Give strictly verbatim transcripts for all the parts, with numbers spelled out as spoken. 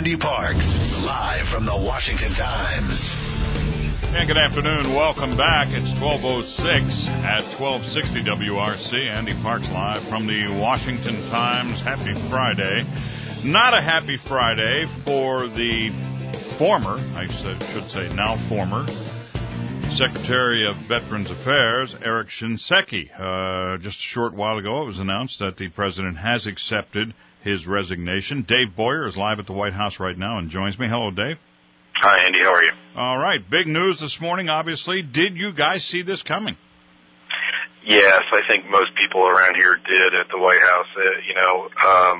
Andy Parks, live from the Washington Times. And good afternoon. Welcome back. It's twelve oh six at twelve sixty W R C. Andy Parks live from the Washington Times. Happy Friday. Not a happy Friday for the former, I should say now former, Secretary of Veterans Affairs, Eric Shinseki. Uh, just a short while ago, it was announced that the president has accepted his resignation. Dave Boyer is live at the White House right now and joins me. Hello, Dave. Hi, Andy. How are you? All right. Big news this morning, obviously. Did you guys see this coming? Yes, I think most people around here did at the White House. Uh, you know,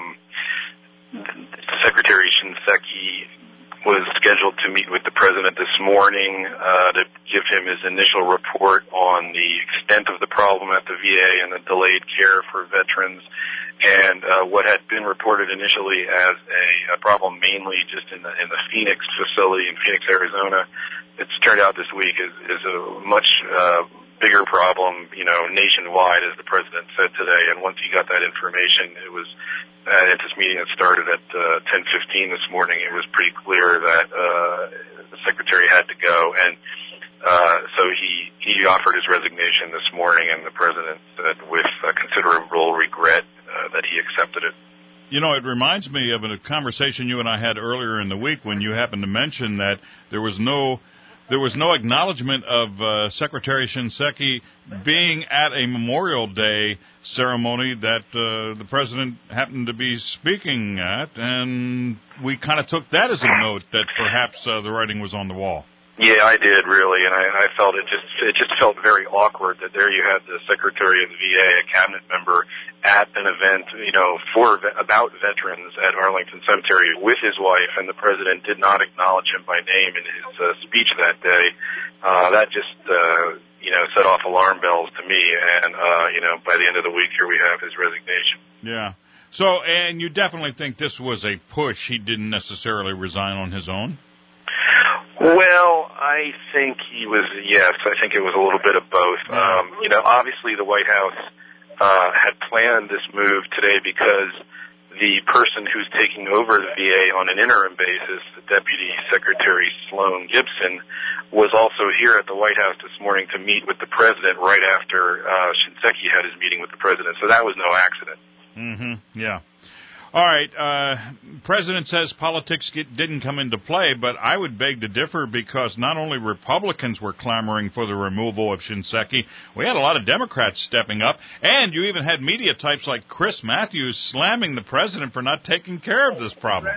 um, Secretary Shinseki was scheduled to meet with the president this morning uh, to give him his initial report on the extent of the problem at the V A and the delayed care for veterans, and uh, what had been reported initially as a, a problem mainly just in the, in the Phoenix facility in Phoenix, Arizona. It's turned out this week is, is a much uh, bigger problem, you know, nationwide, as the president said today. And once he got that information, it was uh, at this meeting that started at uh, ten fifteen this morning, it was pretty clear that uh, the secretary had to go. And uh, so he, he offered his resignation this morning, and the president said with uh, considerable regret uh, that he accepted it. You know, it reminds me of a conversation you and I had earlier in the week when you happened to mention that there was no there was no acknowledgement of uh, Secretary Shinseki being at a Memorial Day ceremony that uh, the president happened to be speaking at, and we kind of took that as a note that perhaps uh, the writing was on the wall. Yeah, I did really, and I, I felt it just it just felt very awkward that there you had the Secretary of the V A, a cabinet member, at an event, you know, for about veterans at Arlington Cemetery with his wife, and the president did not acknowledge him by name in his uh, speech that day. Uh, that just uh, you know set off alarm bells to me, and uh, you know, by the end of the week, here we have his resignation. Yeah. So, and you definitely think this was a push? He didn't necessarily resign on his own? Well, I think he was, yes, I think it was a little bit of both. Um, you know, obviously the White House uh, had planned this move today because the person who's taking over the V A on an interim basis, the Deputy Secretary Sloan Gibson, was also here at the White House this morning to meet with the president right after uh, Shinseki had his meeting with the president. So that was no accident. Mm-hmm, yeah. All right, uh, President says politics get, didn't come into play, but I would beg to differ because not only Republicans were clamoring for the removal of Shinseki, we had a lot of Democrats stepping up, and you even had media types like Chris Matthews slamming the president for not taking care of this problem.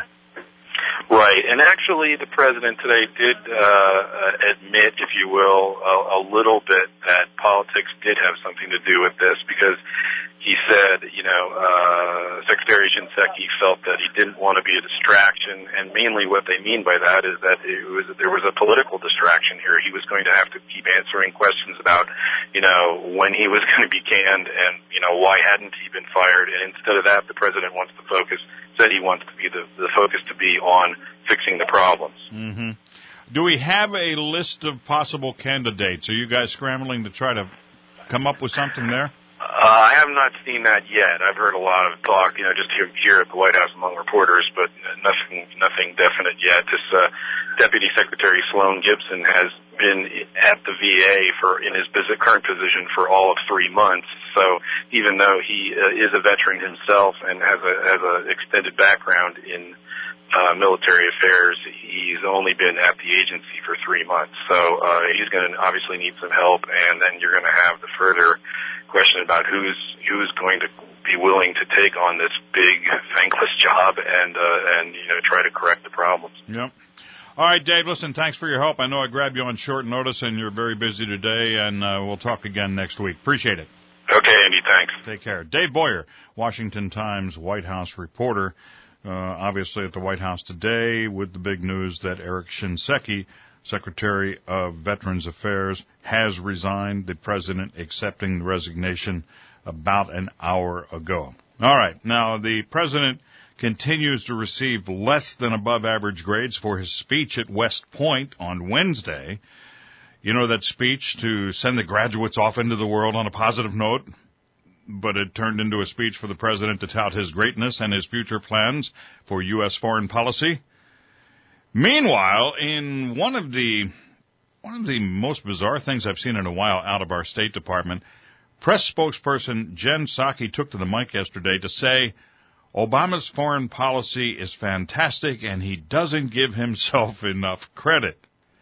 Right, and actually the president today did uh, admit, if you will, a, a little bit that politics did have something to do with this because he said, you know, uh, Secretary Shinseki felt that he didn't want to be a distraction, and mainly what they mean by that is that it was there was a political distraction here. He was going to have to keep answering questions about, you know, when he was going to be canned and, you know, why hadn't he been fired, and instead of that, the president wants to focus, said he wants to be the, the focus to be on fixing the problems. Mm-hmm. Do we have a list of possible candidates? Are you guys scrambling to try to come up with something there? Uh, I have not seen that yet. I've heard a lot of talk, you know, just here, here at the White House among reporters, but nothing, nothing definite yet. This uh, Deputy Secretary Sloan Gibson has been at the V A for in his current position for all of three months. So even though he uh, is a veteran himself and has a has a extended background in uh, military affairs, he's only been at the agency for three months. So uh, he's going to obviously need some help, and then you're going to have the further question about who's who's going to be willing to take on this big, thankless job and uh, and you know try to correct the problems. Yep. All right, Dave. Listen, thanks for your help. I know I grabbed you on short notice, and you're very busy today. And uh, we'll talk again next week. Appreciate it. Okay, Andy. Thanks. Take care. Dave Boyer, Washington Times White House reporter, uh, obviously at the White House today with the big news that Eric Shinseki, Secretary of Veterans Affairs, has resigned, the president accepting the resignation about an hour ago. All right. Now, the president continues to receive less than above average grades for his speech at West Point on Wednesday. You know, that speech to send the graduates off into the world on a positive note? But it turned into a speech for the president to tout his greatness and his future plans for U S foreign policy. Meanwhile, in one of the one of the most bizarre things I've seen in a while out of our State Department, press spokesperson Jen Psaki took to the mic yesterday to say Obama's foreign policy is fantastic and he doesn't give himself enough credit.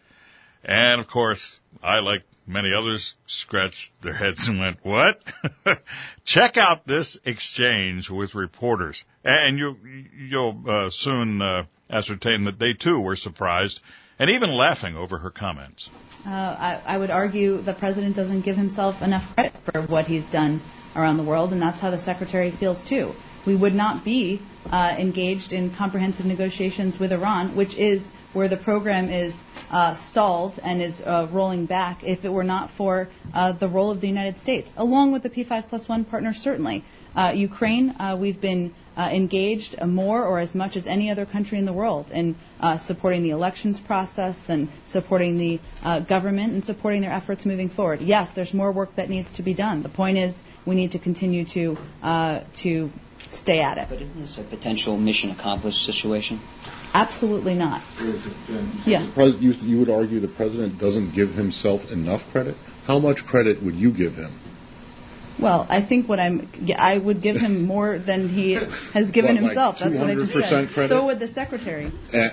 And, of course, I, like many others, scratched their heads and went, what? Check out this exchange with reporters. And you, you'll uh, soon uh, ascertain that they, too, were surprised and even laughing over her comments. Uh, I, I would argue the president doesn't give himself enough credit for what he's done around the world, and that's how the secretary feels, too. We would not be uh, engaged in comprehensive negotiations with Iran, which is where the program is uh, stalled and is uh, rolling back, if it were not for uh, the role of the United States, along with the P five plus one partner, certainly. Uh, Ukraine, uh, we've been uh, engaged uh, more or as much as any other country in the world in uh, supporting the elections process and supporting the uh, government and supporting their efforts moving forward. Yes, there's more work that needs to be done. The point is we need to continue to uh, to stay at it. But isn't this a potential mission accomplished situation? Absolutely not. Is it, um, Yeah. Pres- you, you would argue the president doesn't give himself enough credit? How much credit would you give him? Well, I think what I'm, I would give him more than he has given What, like himself. That's what I just said. credit? So would the secretary. And,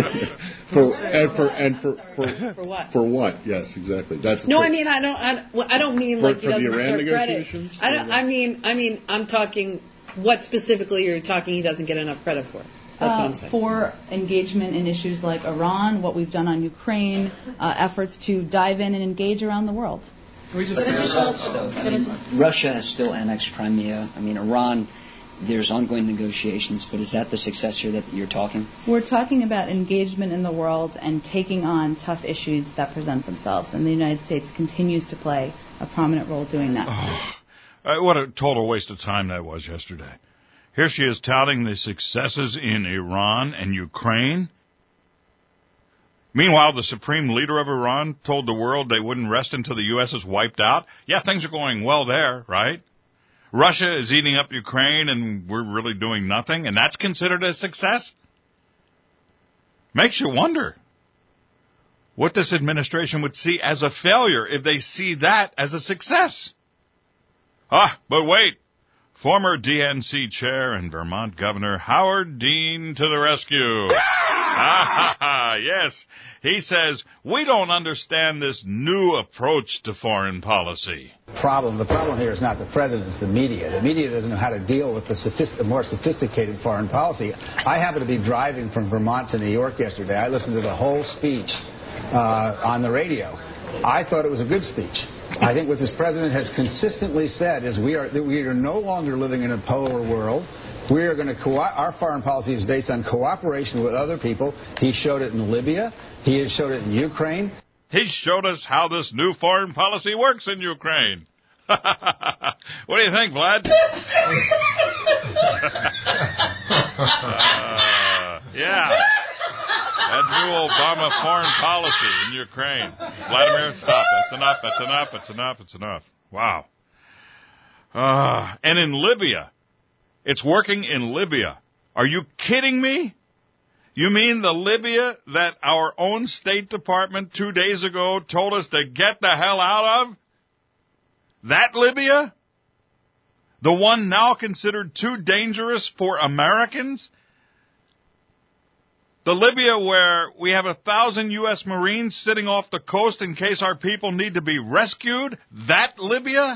for, and for and for for, For what? For what? Yes, exactly. That's No, for, I mean I don't. I, well, I don't mean For- like he for the doesn't Iran deserve credit. negotiations? I don't. I mean, I mean, I'm talking. What specifically you're talking? He doesn't get enough credit for. That's Uh, what I'm saying. for engagement in issues like Iran, what we've done on Ukraine, uh, efforts to dive in and engage around the world. But the results, though. I mean, Russia has still annexed Crimea. I mean, Iran, there's ongoing negotiations, but is that the success here that you're talking? We're talking about engagement in the world and taking on tough issues that present themselves, and the United States continues to play a prominent role doing that. Uh, what a total waste of time that was yesterday. Here she is touting the successes in Iran and Ukraine. Meanwhile, the supreme leader of Iran told the world they wouldn't rest until the U S is wiped out. Yeah, things are going well there, right? Russia is eating up Ukraine and we're really doing nothing, and that's considered a success? Makes you wonder what this administration would see as a failure if they see that as a success. Ah, but wait. Former D N C chair and Vermont Governor Howard Dean to the rescue. Ah, yes. He says, we don't understand this new approach to foreign policy. Problem. The problem here is not the president, it's the media. The media doesn't know how to deal with the sophist- more sophisticated foreign policy. I happened to be driving from Vermont to New York yesterday. I listened to the whole speech uh, on the radio. I thought it was a good speech. I think what this president has consistently said is we are that we are no longer living in a polar world. We are going to co- our foreign policy is based on cooperation with other people. He showed it in Libya. He has showed it in Ukraine. He showed us how this new foreign policy works in Ukraine. What do you think, Vlad? uh, yeah. That new Obama foreign policy in Ukraine. Vladimir, stop. That's enough. That's enough. That's enough. It's enough. Wow. Uh, and in Libya. It's working in Libya. Are you kidding me? You mean the Libya that our own State Department two days ago told us to get the hell out of? That Libya? The one now considered too dangerous for Americans? The Libya where we have a thousand U S Marines sitting off the coast in case our people need to be rescued? That Libya?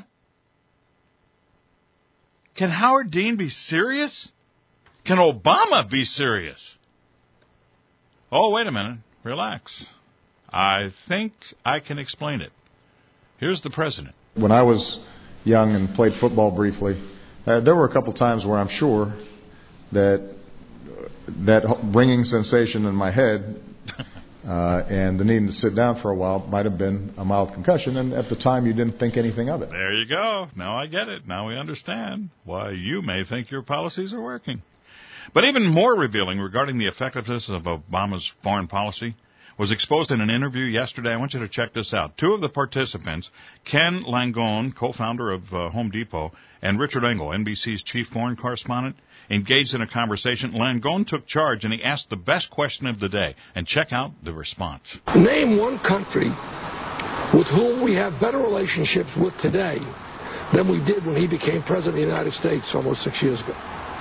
Can Howard Dean be serious? Can Obama be serious? Oh, wait a minute. Relax. I think I can explain it. Here's the president. When I was young and played football briefly, uh, there were a couple times where I'm sure that that ringing sensation in my head uh, and the needing to sit down for a while might have been a mild concussion, and at the time you didn't think anything of it. There you go. Now I get it. Now we understand why you may think your policies are working. But even more revealing regarding the effectiveness of Obama's foreign policy was exposed in an interview yesterday. I want you to check this out. Two of the participants, Ken Langone, co-founder of uh, Home Depot, and Richard Engel, N B C's chief foreign correspondent, engaged in a conversation. Langone took charge, and he asked the best question of the day. And check out the response. Name one country with whom we have better relationships with today than we did when he became president of the United States almost six years ago.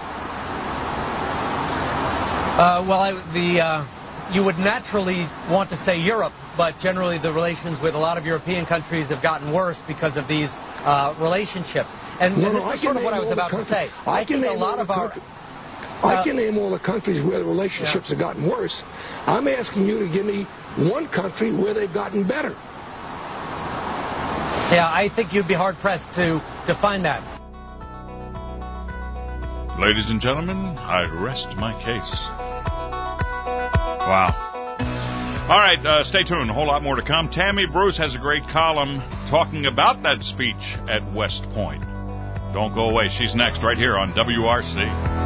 Uh, well, I, the uh, you would naturally want to say Europe, but generally the relations with a lot of European countries have gotten worse because of these uh, relationships. And, no, and this no, is sort of what I was about to say. I, I think a lot of our... I can name all the countries where the relationships yeah. have gotten worse. I'm asking you to give me one country where they've gotten better. Yeah, I think you'd be hard-pressed to, to find that. Ladies and gentlemen, I rest my case. Wow. All right, uh, stay tuned. A whole lot more to come. Tammy Bruce has a great column talking about that speech at West Point. Don't go away. She's next right here on W R C.